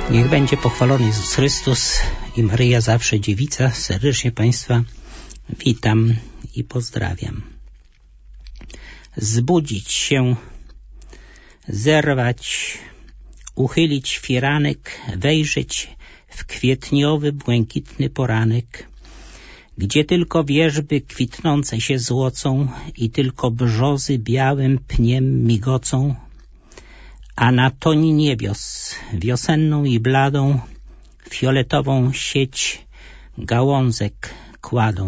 Niech będzie pochwalony Jezus Chrystus i Maryja zawsze dziewica. Serdecznie Państwa witam i pozdrawiam. Zbudzić się, zerwać, uchylić firanek, wejrzeć w kwietniowy, błękitny poranek, gdzie tylko wierzby kwitnące się złocą i tylko brzozy białym pniem migocą, a na toni niebios wiosenną i bladą fioletową sieć gałązek kładą.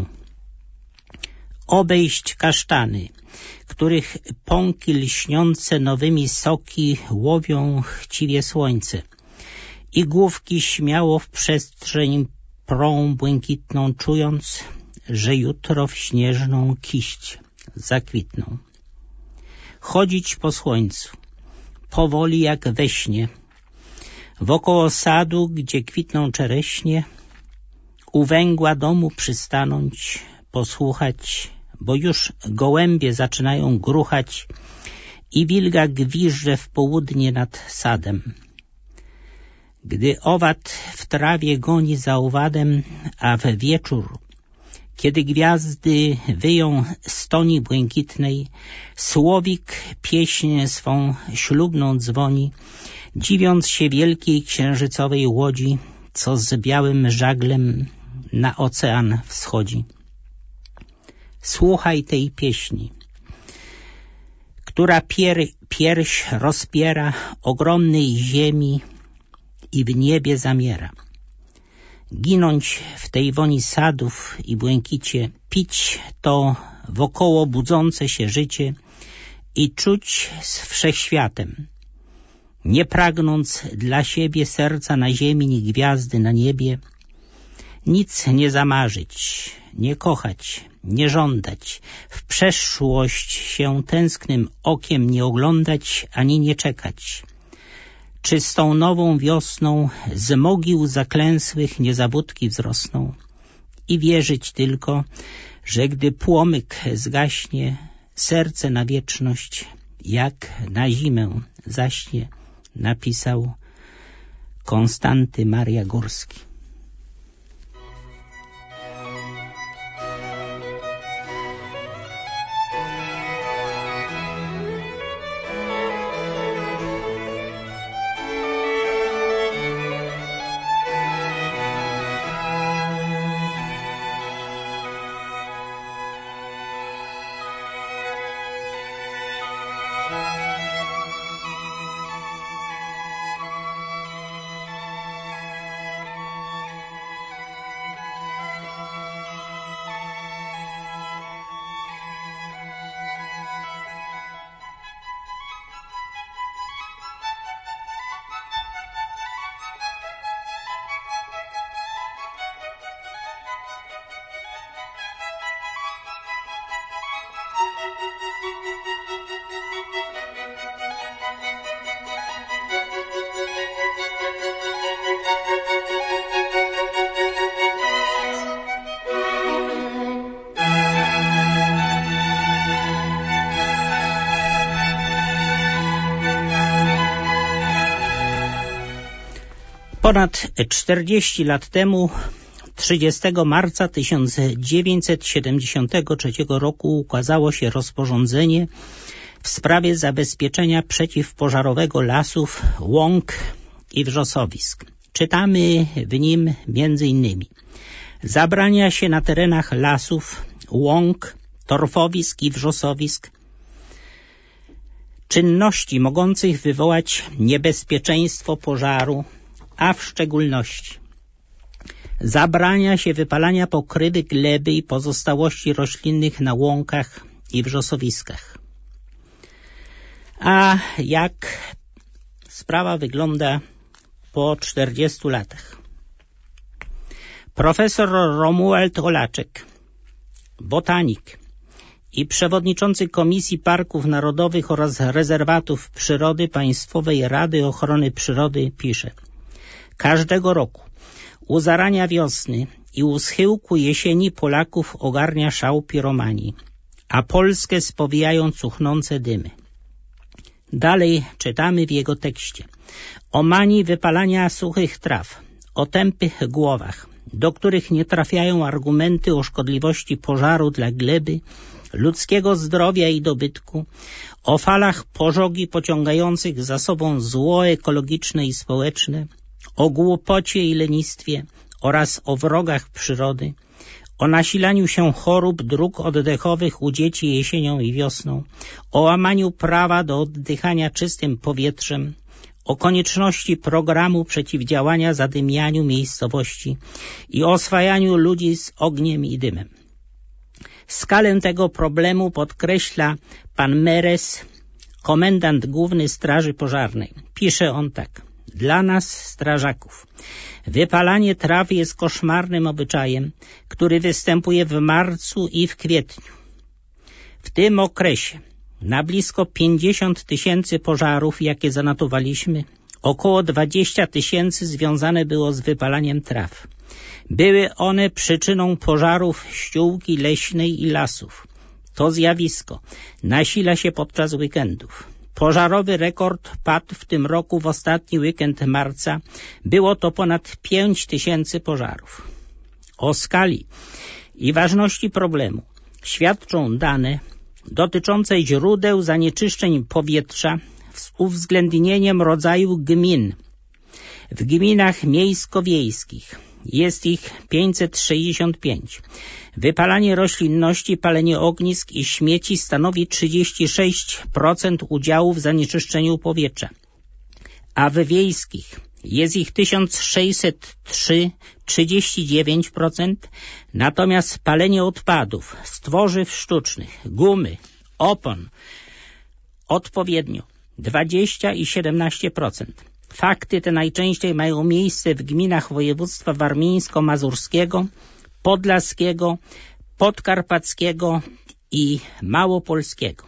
Obejść kasztany, których pąki lśniące nowymi soki łowią chciwie słońce i główki śmiało w przestrzeń prą błękitną, czując, że jutro w śnieżną kiść zakwitną. Chodzić po słońcu, powoli jak we śnie, wokoło sadu, gdzie kwitną czereśnie, u węgła domu przystanąć, posłuchać, bo już gołębie zaczynają gruchać i wilga gwiżdże w południe nad sadem. Gdy owad w trawie goni za owadem, a w wieczór, kiedy gwiazdy wyją z toni błękitnej, słowik pieśń swą ślubną dzwoni, dziwiąc się wielkiej księżycowej łodzi, co z białym żaglem na ocean wschodzi. Słuchaj tej pieśni, która pierś rozpiera ogromnej ziemi i w niebie zamiera. Ginąć w tej woni sadów i błękicie, pić to wokoło budzące się życie i czuć z wszechświatem, nie pragnąc dla siebie serca na ziemi ni gwiazdy na niebie, nic nie zamarzyć, nie kochać, nie żądać, w przeszłość się tęsknym okiem nie oglądać ani nie czekać. Czy z tą nową wiosną z mogił zaklęsłych niezawódki wzrosną i wierzyć tylko, że gdy płomyk zgaśnie, serce na wieczność jak na zimę zaśnie, napisał Konstanty Maria Górski. Ponad 40 lat temu, 30 marca 1973 roku ukazało się rozporządzenie w sprawie zabezpieczenia przeciwpożarowego lasów, łąk i wrzosowisk. Czytamy w nim m.in. zabrania się na terenach lasów, łąk, torfowisk i wrzosowisk czynności mogących wywołać niebezpieczeństwo pożaru, a w szczególności zabrania się wypalania pokrywy gleby i pozostałości roślinnych na łąkach i wrzosowiskach. A jak sprawa wygląda po 40 latach? Profesor Romuald Olaczek, botanik i przewodniczący Komisji Parków Narodowych oraz Rezerwatów Przyrody Państwowej Rady Ochrony Przyrody pisze: każdego roku u zarania wiosny i u schyłku jesieni Polaków ogarnia szał piromanii, a Polskę spowijają cuchnące dymy. Dalej czytamy w jego tekście o manii wypalania suchych traw, o tępych głowach, do których nie trafiają argumenty o szkodliwości pożaru dla gleby, ludzkiego zdrowia i dobytku, o falach pożogi pociągających za sobą zło ekologiczne i społeczne, o głupocie i lenistwie oraz o wrogach przyrody, o nasilaniu się chorób dróg oddechowych u dzieci jesienią i wiosną, o łamaniu prawa do oddychania czystym powietrzem, o konieczności programu przeciwdziałania zadymianiu miejscowości i oswajaniu ludzi z ogniem i dymem. Skalę tego problemu podkreśla pan Meres, komendant główny Straży Pożarnej. Pisze on tak: dla nas, strażaków, wypalanie traw jest koszmarnym obyczajem, który występuje w marcu i w kwietniu. W tym okresie na blisko 50 000 pożarów, jakie zanotowaliśmy, około 20 000 związane było z wypalaniem traw. Były one przyczyną pożarów ściółki leśnej i lasów. To zjawisko nasila się podczas weekendów. Pożarowy rekord padł w tym roku w ostatni weekend marca. Było to ponad 5 000 pożarów. O skali i ważności problemu świadczą dane dotyczące źródeł zanieczyszczeń powietrza z uwzględnieniem rodzaju gmin. W gminach miejsko-wiejskich jest ich 565. Wypalanie roślinności, palenie ognisk i śmieci stanowi 36% udziału w zanieczyszczeniu powietrza, a w wiejskich jest ich 1603, 39%, natomiast palenie odpadów z tworzyw sztucznych, gumy, opon odpowiednio 20 i 17%. Fakty te najczęściej mają miejsce w gminach województwa warmińsko-mazurskiego, podlaskiego, podkarpackiego i małopolskiego.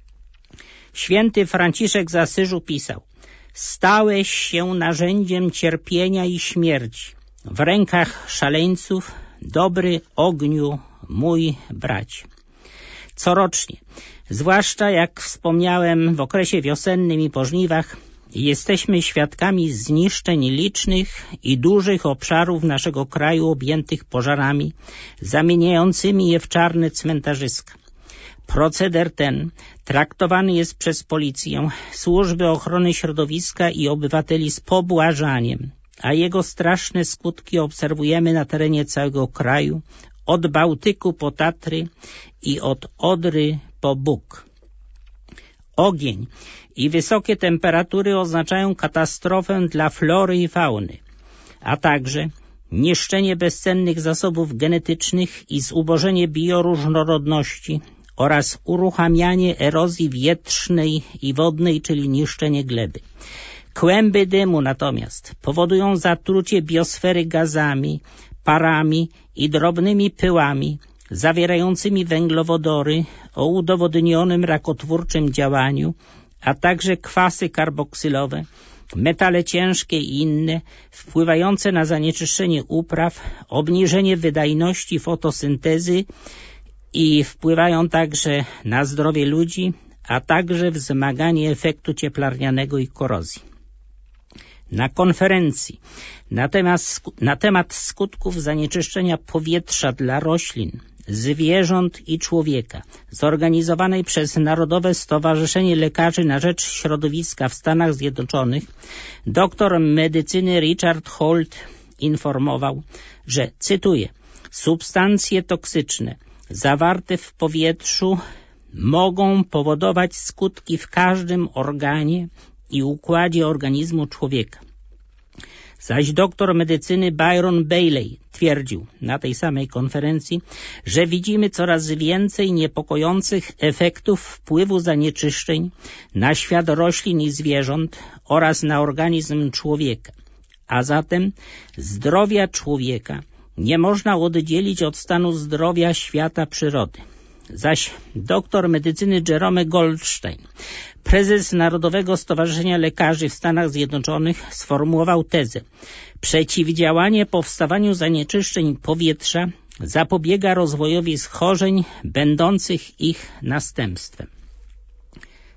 Święty Franciszek z Asyżu pisał: stałeś się narzędziem cierpienia i śmierci, w rękach szaleńców, dobry ogniu mój bracie. Corocznie, zwłaszcza jak wspomniałem w okresie wiosennym i po żniwach, jesteśmy świadkami zniszczeń licznych i dużych obszarów naszego kraju objętych pożarami, zamieniającymi je w czarne cmentarzyska. Proceder ten traktowany jest przez policję, służby ochrony środowiska i obywateli z pobłażaniem, a jego straszne skutki obserwujemy na terenie całego kraju, od Bałtyku po Tatry i od Odry po Bug. Ogień i wysokie temperatury oznaczają katastrofę dla flory i fauny, a także niszczenie bezcennych zasobów genetycznych i zubożenie bioróżnorodności oraz uruchamianie erozji wietrznej i wodnej, czyli niszczenie gleby. Kłęby dymu natomiast powodują zatrucie biosfery gazami, parami i drobnymi pyłami zawierającymi węglowodory o udowodnionym rakotwórczym działaniu, a także kwasy karboksylowe, metale ciężkie i inne, wpływające na zanieczyszczenie upraw, obniżenie wydajności fotosyntezy i wpływają także na zdrowie ludzi, a także wzmaganie efektu cieplarnianego i korozji. Na konferencji na temat skutków zanieczyszczenia powietrza dla roślin, zwierząt i człowieka, zorganizowanej przez Narodowe Stowarzyszenie Lekarzy na Rzecz Środowiska w Stanach Zjednoczonych, doktor medycyny Richard Holt informował, że, cytuję, substancje toksyczne zawarte w powietrzu mogą powodować skutki w każdym organie i układzie organizmu człowieka. Zaś doktor medycyny Byron Bailey twierdził na tej samej konferencji, że widzimy coraz więcej niepokojących efektów wpływu zanieczyszczeń na świat roślin i zwierząt oraz na organizm człowieka. A zatem zdrowia człowieka nie można oddzielić od stanu zdrowia świata przyrody. Zaś doktor medycyny Jerome Goldstein, prezes Narodowego Stowarzyszenia Lekarzy w Stanach Zjednoczonych, sformułował tezę: przeciwdziałanie powstawaniu zanieczyszczeń powietrza zapobiega rozwojowi schorzeń będących ich następstwem.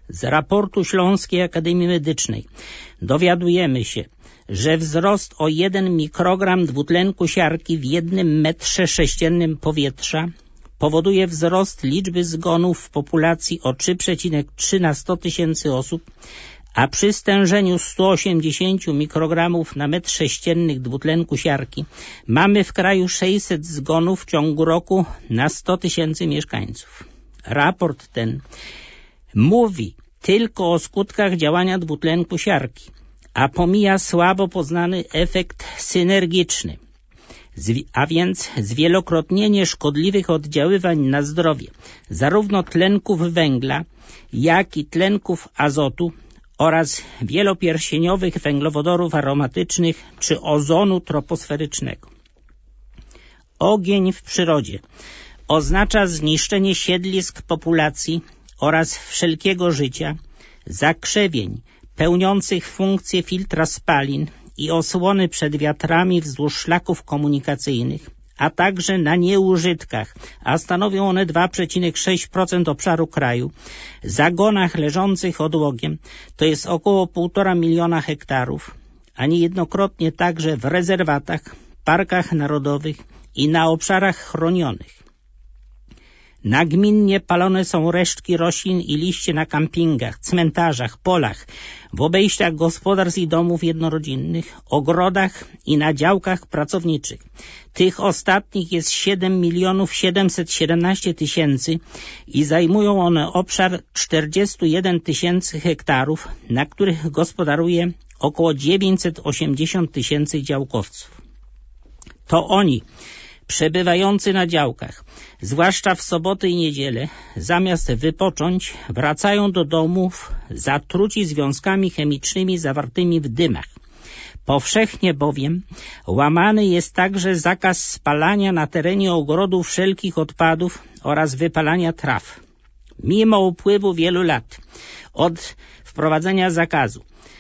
Z raportu Śląskiej Akademii Medycznej dowiadujemy się, że wzrost o 1 mikrogram dwutlenku siarki w 1 metrze sześciennym powietrza powoduje wzrost liczby zgonów w populacji o 3,3 na 100 tysięcy osób, a przy stężeniu 180 mikrogramów na metr sześcienny dwutlenku siarki mamy w kraju 600 zgonów w ciągu roku na 100 tysięcy mieszkańców. Raport ten mówi tylko o skutkach działania dwutlenku siarki, a pomija słabo poznany efekt synergiczny, a więc zwielokrotnienie szkodliwych oddziaływań na zdrowie zarówno tlenków węgla, jak i tlenków azotu oraz wielopierścieniowych węglowodorów aromatycznych czy ozonu troposferycznego. Ogień w przyrodzie oznacza zniszczenie siedlisk populacji oraz wszelkiego życia, zakrzewień pełniących funkcję filtra spalin i osłony przed wiatrami wzdłuż szlaków komunikacyjnych, a także na nieużytkach, a stanowią one 2,6% obszaru kraju, zagonach leżących odłogiem, to jest około 1,5 miliona hektarów, a niejednokrotnie także w rezerwatach, parkach narodowych i na obszarach chronionych. Nagminnie palone są resztki roślin i liście na kampingach, cmentarzach, polach, w obejściach gospodarstw i domów jednorodzinnych, ogrodach i na działkach pracowniczych. Tych ostatnich jest 7 717 000 i zajmują one obszar 41 000 hektarów, na których gospodaruje około 980 000 działkowców. To oni, przebywający na działkach, zwłaszcza w soboty i niedzielę, zamiast wypocząć, wracają do domów zatruci związkami chemicznymi zawartymi w dymach. Powszechnie bowiem łamany jest także zakaz spalania na terenie ogrodu wszelkich odpadów oraz wypalania traw. Mimo upływu wielu lat od wprowadzenia zakazu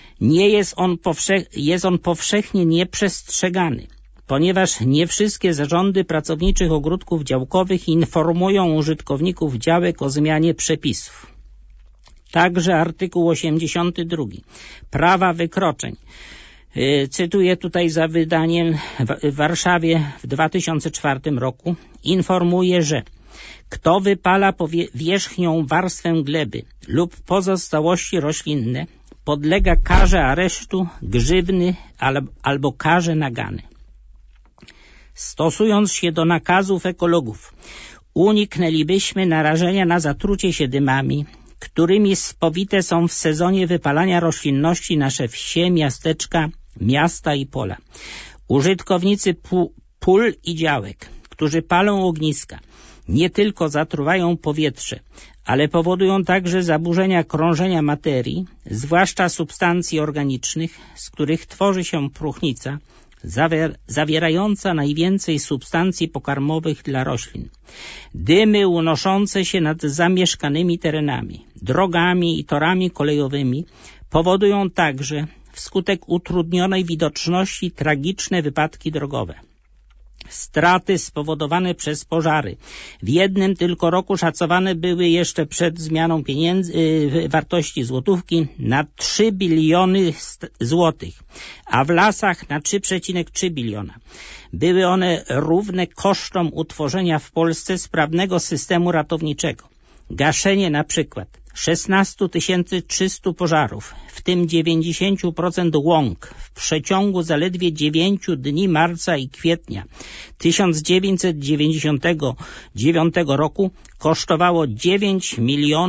jest on powszechnie nieprzestrzegany, ponieważ nie wszystkie zarządy pracowniczych ogródków działkowych informują użytkowników działek o zmianie przepisów. Także artykuł 82 prawa wykroczeń, cytuję tutaj za wydaniem w Warszawie w 2004 roku, informuje, że kto wypala powierzchnią warstwę gleby lub pozostałości roślinne, podlega karze aresztu, grzywny albo karze nagany. Stosując się do nakazów ekologów, uniknęlibyśmy narażenia na zatrucie się dymami, którymi spowite są w sezonie wypalania roślinności nasze wsie, miasteczka, miasta i pola. Użytkownicy pól i działek, którzy palą ogniska, nie tylko zatruwają powietrze, ale powodują także zaburzenia krążenia materii, zwłaszcza substancji organicznych, z których tworzy się próchnica, zawierająca najwięcej substancji pokarmowych dla roślin. Dymy unoszące się nad zamieszkanymi terenami, drogami i torami kolejowymi powodują także wskutek utrudnionej widoczności tragiczne wypadki drogowe. Straty spowodowane przez pożary w jednym tylko roku szacowane były jeszcze przed zmianą wartości złotówki na 3 biliony złotych, a w lasach na 3,3 biliona. Były one równe kosztom utworzenia w Polsce sprawnego systemu ratowniczego. Gaszenie na przykład 16 300 pożarów, w tym 90% łąk, w przeciągu zaledwie 9 dni marca i kwietnia 1999 roku kosztowało 9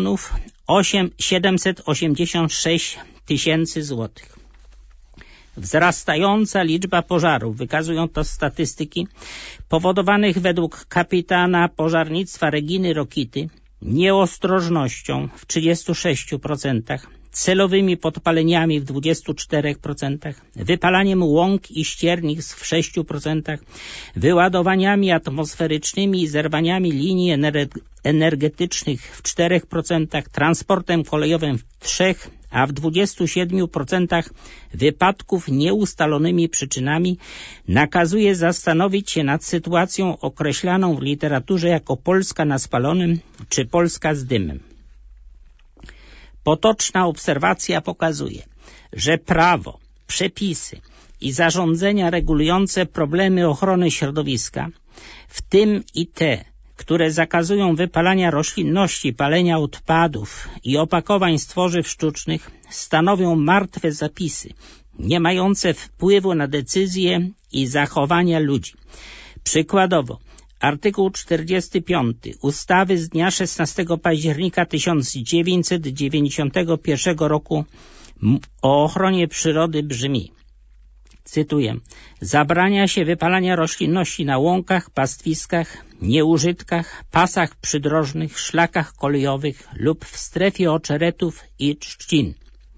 786 000 złotych. Wzrastająca liczba pożarów, wykazują to statystyki, powodowanych według kapitana pożarnictwa Reginy Rokity nieostrożnością w 36%, celowymi podpaleniami w 24%, wypalaniem łąk i ściernisk w 6%, wyładowaniami atmosferycznymi i zerwaniami linii energetycznych w 4%, transportem kolejowym w 3%, a w 27% wypadków nieustalonymi przyczynami, nakazuje zastanowić się nad sytuacją określaną w literaturze jako Polska na spalonym czy Polska z dymem. Potoczna obserwacja pokazuje, że prawo, przepisy i zarządzenia regulujące problemy ochrony środowiska, w tym i te, które zakazują wypalania roślinności, palenia odpadów i opakowań z tworzyw sztucznych, stanowią martwe zapisy, nie mające wpływu na decyzje i zachowania ludzi. Przykładowo, artykuł 45 ustawy z dnia 16 października 1991 roku o ochronie przyrody brzmi, cytuję, zabrania się wypalania roślinności na łąkach, pastwiskach, nieużytkach, pasach przydrożnych, szlakach kolejowych lub w strefie oczerretów i trzcin.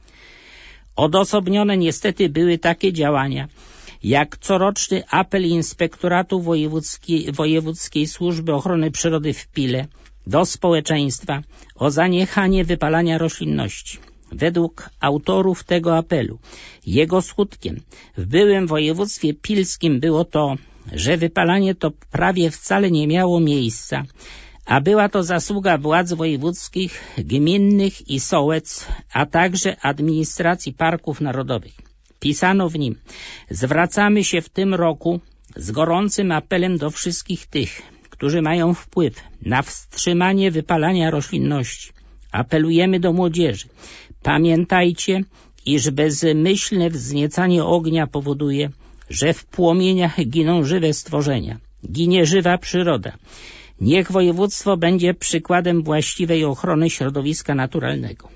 Odosobnione niestety były takie działania, jak coroczny apel Inspektoratu Wojewódzkiej Służby Ochrony Przyrody w Pile do społeczeństwa o zaniechanie wypalania roślinności. Według autorów tego apelu, jego skutkiem w byłym województwie pilskim było to, że wypalanie to prawie wcale nie miało miejsca, a była to zasługa władz wojewódzkich, gminnych i sołec, a także administracji parków narodowych. Pisano w nim, zwracamy się w tym roku z gorącym apelem do wszystkich tych, którzy mają wpływ na wstrzymanie wypalania roślinności. Apelujemy do młodzieży. Pamiętajcie, iż bezmyślne wzniecanie ognia powoduje, że w płomieniach giną żywe stworzenia, ginie żywa przyroda. Niech województwo będzie przykładem właściwej ochrony środowiska naturalnego.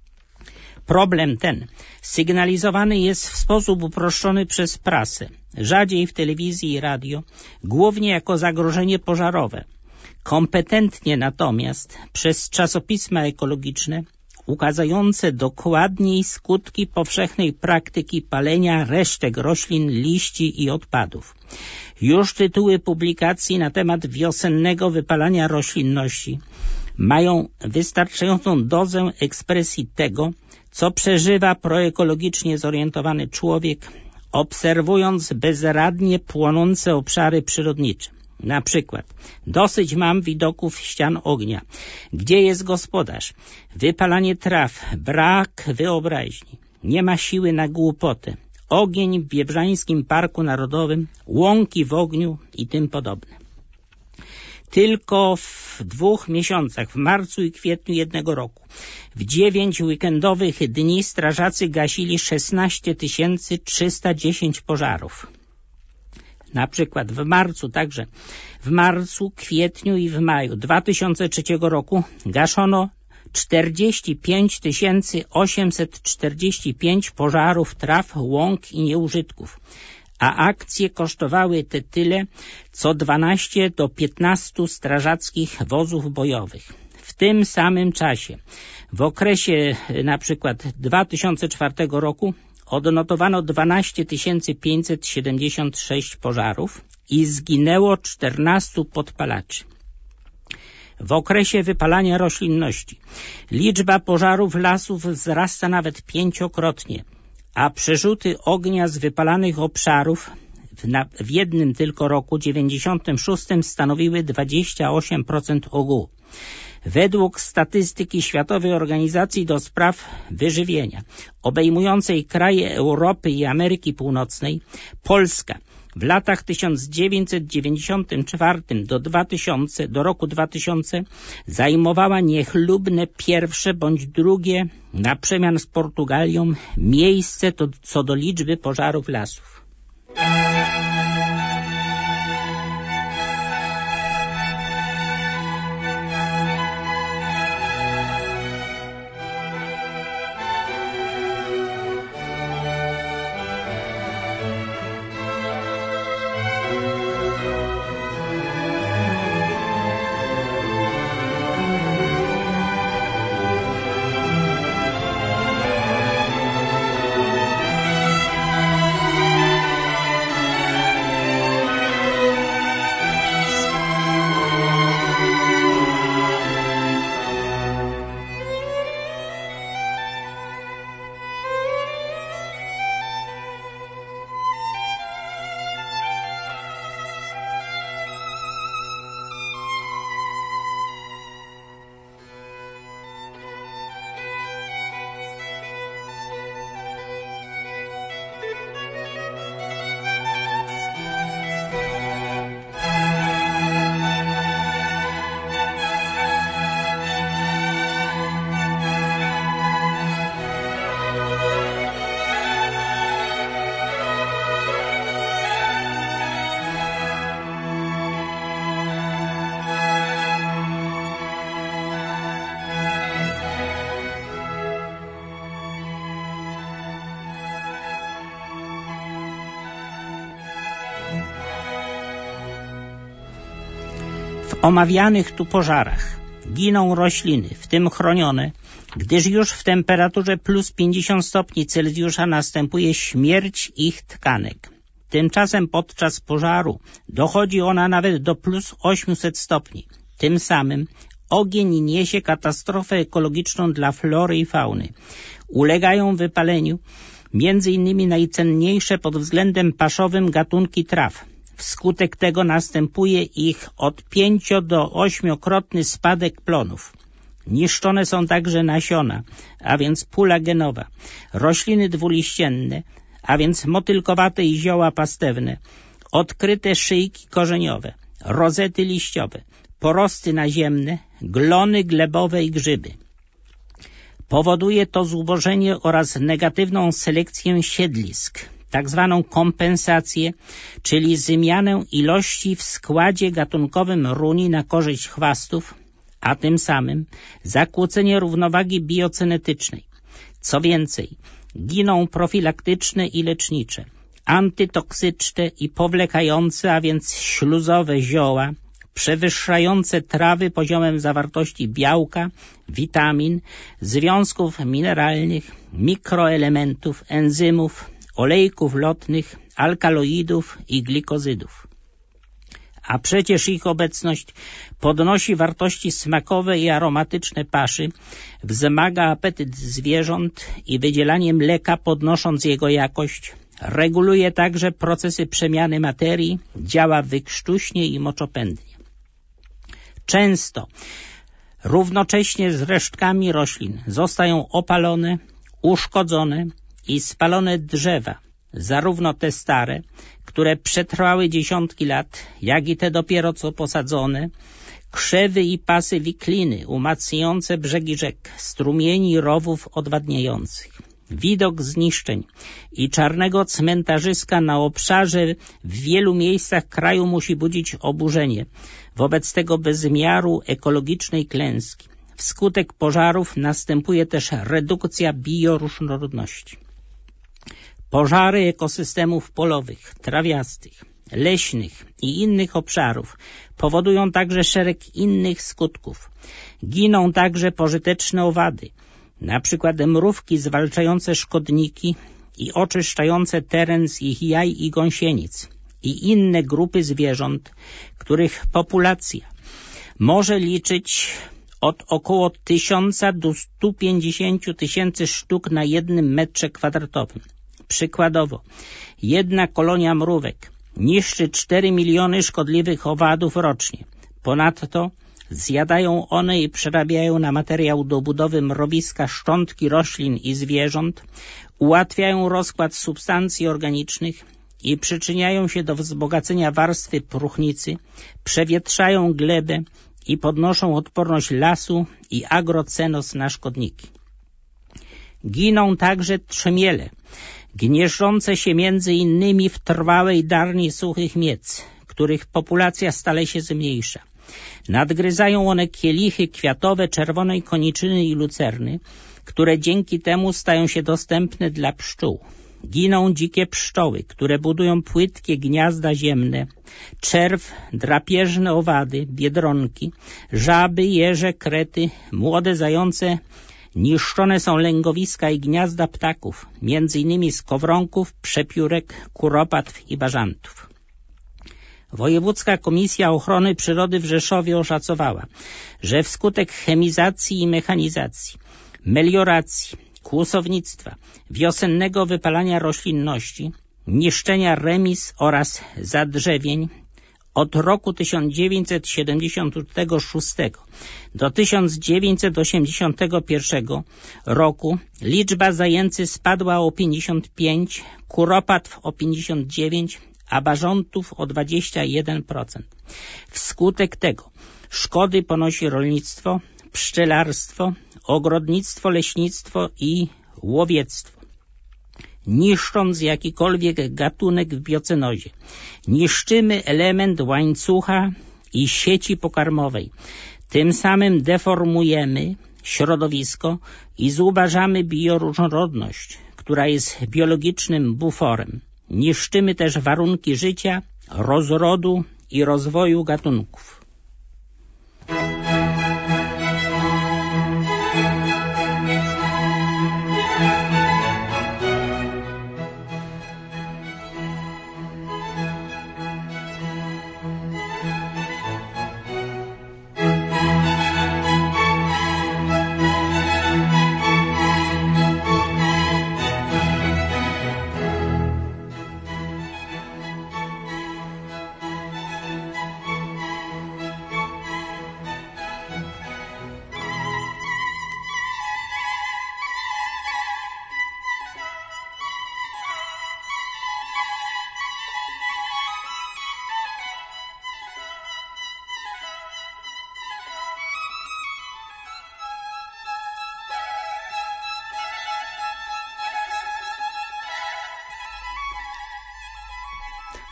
Problem ten sygnalizowany jest w sposób uproszczony przez prasę, rzadziej w telewizji i radio, głównie jako zagrożenie pożarowe. Kompetentnie natomiast przez czasopisma ekologiczne ukazujące dokładniej skutki powszechnej praktyki palenia resztek roślin, liści i odpadów. Już tytuły publikacji na temat wiosennego wypalania roślinności mają wystarczającą dozę ekspresji tego, co przeżywa proekologicznie zorientowany człowiek, obserwując bezradnie płonące obszary przyrodnicze. Na przykład, dosyć mam widoków ścian ognia. Gdzie jest gospodarz? Wypalanie traw, brak wyobraźni. Nie ma siły na głupotę. Ogień w Biebrzańskim Parku Narodowym, łąki w ogniu i tym podobne. Tylko w 2 miesiącach, w marcu i kwietniu jednego roku, w 9 weekendowych dni strażacy gasili 16 310 pożarów. Na przykład w marcu, także w marcu, kwietniu i w maju 2003 roku gaszono 45 845 pożarów traw, łąk i nieużytków, a akcje kosztowały te tyle, co 12 do 15 strażackich wozów bojowych. W tym samym czasie, w okresie na przykład 2004 roku, odnotowano 12 576 pożarów i zginęło 14 podpalaczy. W okresie wypalania roślinności liczba pożarów lasów wzrasta nawet 5-krotnie, a przerzuty ognia z wypalanych obszarów w jednym tylko roku 96 stanowiły 28% ogółu. Według statystyki Światowej Organizacji do Spraw Wyżywienia, obejmującej kraje Europy i Ameryki Północnej, Polska w latach 1994 do roku 2000 zajmowała niechlubne pierwsze bądź drugie, na przemian z Portugalią, miejsce co do liczby pożarów lasów. omawianych tu pożarach giną rośliny, w tym chronione, gdyż już w temperaturze plus 50 stopni Celsjusza następuje śmierć ich tkanek. Tymczasem podczas pożaru dochodzi ona nawet do plus 800 stopni. Tym samym ogień niesie katastrofę ekologiczną dla flory i fauny. Ulegają wypaleniu między innymi najcenniejsze pod względem paszowym gatunki traw. Wskutek tego następuje ich od 5 do 8-krotny spadek plonów. Niszczone są także nasiona, a więc pula genowa, rośliny dwuliścienne, a więc motylkowate i zioła pastewne, odkryte szyjki korzeniowe, rozety liściowe, porosty naziemne, glony glebowe i grzyby. Powoduje to zubożenie oraz negatywną selekcję siedlisk, tak zwaną kompensację, czyli zmianę ilości w składzie gatunkowym runi na korzyść chwastów, a tym samym zakłócenie równowagi biocenetycznej. Co więcej, giną profilaktyczne i lecznicze, antytoksyczne i powlekające, a więc śluzowe zioła, przewyższające trawy poziomem zawartości białka, witamin, związków mineralnych, mikroelementów, enzymów, olejków lotnych, alkaloidów i glikozydów. A przecież ich obecność podnosi wartości smakowe i aromatyczne paszy, wzmaga apetyt zwierząt i wydzielanie mleka podnosząc jego jakość, reguluje także procesy przemiany materii, działa wykrztuśnie i moczopędnie. Często równocześnie z resztkami roślin zostają opalone, uszkodzone i spalone drzewa, zarówno te stare, które przetrwały dziesiątki lat, jak i te dopiero co posadzone, krzewy i pasy wikliny umacniające brzegi rzek, strumieni rowów odwadniających. Widok zniszczeń i czarnego cmentarzyska na obszarze w wielu miejscach kraju musi budzić oburzenie wobec tego bezmiaru ekologicznej klęski. Wskutek pożarów następuje też redukcja bioróżnorodności. Pożary ekosystemów polowych, trawiastych, leśnych i innych obszarów powodują także szereg innych skutków. Giną także pożyteczne owady, na przykład mrówki zwalczające szkodniki i oczyszczające teren z ich jaj i gąsienic i inne grupy zwierząt, których populacja może liczyć od około 1000 do 150 tysięcy sztuk na 1 metrze kwadratowym. Przykładowo, jedna kolonia mrówek niszczy 4 miliony szkodliwych owadów rocznie. Ponadto zjadają one i przerabiają na materiał do budowy mrowiska szczątki roślin i zwierząt, ułatwiają rozkład substancji organicznych i przyczyniają się do wzbogacenia warstwy próchnicy, przewietrzają glebę i podnoszą odporność lasu i agrocenos na szkodniki. Giną także trzmiele, gnieżdżące się między innymi w trwałej darni suchych miec, których populacja stale się zmniejsza. Nadgryzają one kielichy kwiatowe czerwonej koniczyny i lucerny, które dzięki temu stają się dostępne dla pszczół. Giną dzikie pszczoły, które budują płytkie gniazda ziemne, czerw, drapieżne owady, biedronki, żaby, jeże, krety, młode zające. Niszczone są lęgowiska i gniazda ptaków, między innymi skowronków, przepiórek, kuropatw i bażantów. Wojewódzka Komisja Ochrony Przyrody w Rzeszowie oszacowała, że wskutek chemizacji i mechanizacji, melioracji, kłusownictwa, wiosennego wypalania roślinności, niszczenia remiz oraz zadrzewień od roku 1976 do 1981 roku liczba zajęcy spadła o 55, kuropatw o 59, a bażantów o 21%. Wskutek tego szkody ponosi rolnictwo, pszczelarstwo, ogrodnictwo, leśnictwo i łowiectwo. Niszcząc jakikolwiek gatunek w biocenozie, niszczymy element łańcucha i sieci pokarmowej. Tym samym deformujemy środowisko i zubażamy bioróżnorodność, która jest biologicznym buforem. Niszczymy też warunki życia, rozrodu i rozwoju gatunków.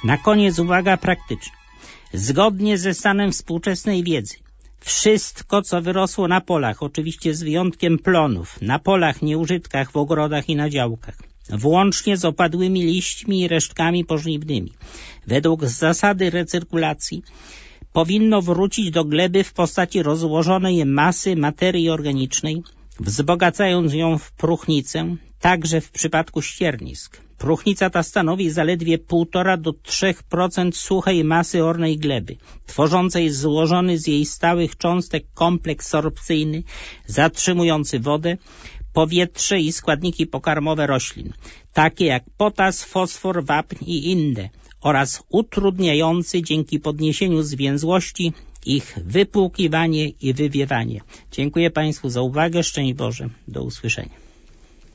Na koniec uwaga praktyczna. Zgodnie ze stanem współczesnej wiedzy, wszystko, co wyrosło na polach, oczywiście z wyjątkiem plonów, na polach, nieużytkach, w ogrodach i na działkach, włącznie z opadłymi liśćmi i resztkami pożniwnymi, według zasady recyrkulacji, powinno wrócić do gleby w postaci rozłożonej masy materii organicznej, wzbogacając ją w próchnicę, także w przypadku ściernisk. Próchnica ta stanowi zaledwie 1,5 do 3% suchej masy ornej gleby, tworzącej złożony z jej stałych cząstek kompleks sorpcyjny, zatrzymujący wodę, powietrze i składniki pokarmowe roślin, takie jak potas, fosfor, wapń i inne, oraz utrudniający dzięki podniesieniu zwięzłości ich wypłukiwanie i wywiewanie. Dziękuję Państwu za uwagę. Szczęść Boże. Do usłyszenia.